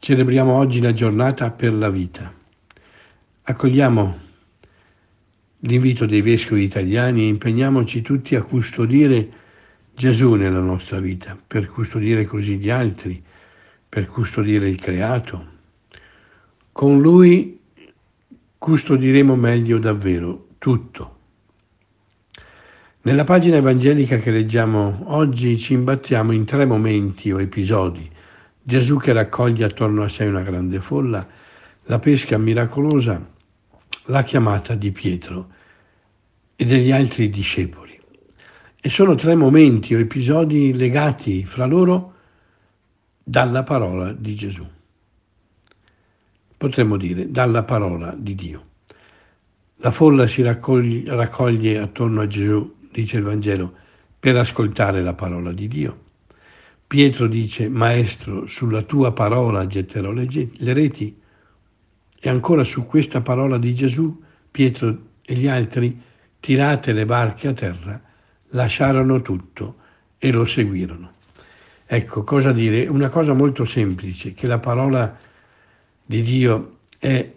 Celebriamo oggi la giornata per la vita. Accogliamo l'invito dei vescovi italiani e impegniamoci tutti a custodire Gesù nella nostra vita, per custodire così gli altri, per custodire il creato. Con Lui custodiremo meglio davvero tutto. Nella pagina evangelica che leggiamo oggi ci imbattiamo in 3 momenti o episodi. Gesù che raccoglie attorno a sé una grande folla, la pesca miracolosa, la chiamata di Pietro e degli altri discepoli. E sono 3 momenti o episodi legati fra loro dalla parola di Gesù. Potremmo dire dalla parola di Dio. La folla si raccoglie attorno a Gesù, dice il Vangelo, per ascoltare la parola di Dio. Pietro dice: Maestro, sulla tua parola getterò le reti. E ancora su questa parola di Gesù, Pietro e gli altri, tirate le barche a terra, lasciarono tutto e lo seguirono. Ecco, cosa dire? Una cosa molto semplice, che la parola di Dio è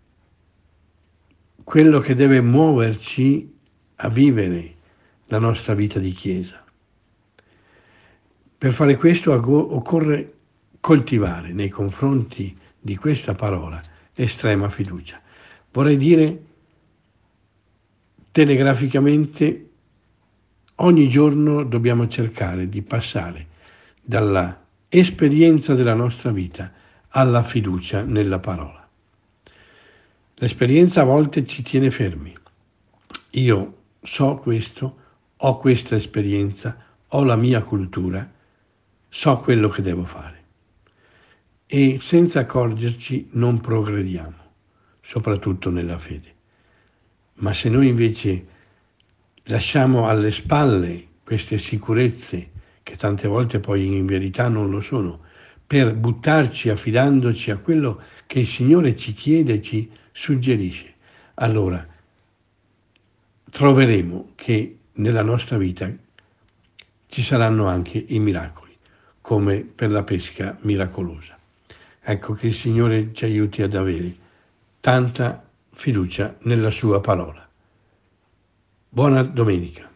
quello che deve muoverci a vivere la nostra vita di Chiesa. Per fare questo occorre coltivare nei confronti di questa parola estrema fiducia. Vorrei dire telegraficamente, ogni giorno dobbiamo cercare di passare dalla esperienza della nostra vita alla fiducia nella parola. L'esperienza a volte ci tiene fermi. Io so questo, ho questa esperienza, ho la mia cultura, so quello che devo fare. E senza accorgerci non progrediamo, soprattutto nella fede. Ma se noi invece lasciamo alle spalle queste sicurezze, che tante volte poi in verità non lo sono, per buttarci affidandoci a quello che il Signore ci chiede e ci suggerisce, allora troveremo che nella nostra vita ci saranno anche i miracoli, come per la pesca miracolosa. Ecco, che il Signore ci aiuti ad avere tanta fiducia nella sua parola. Buona domenica.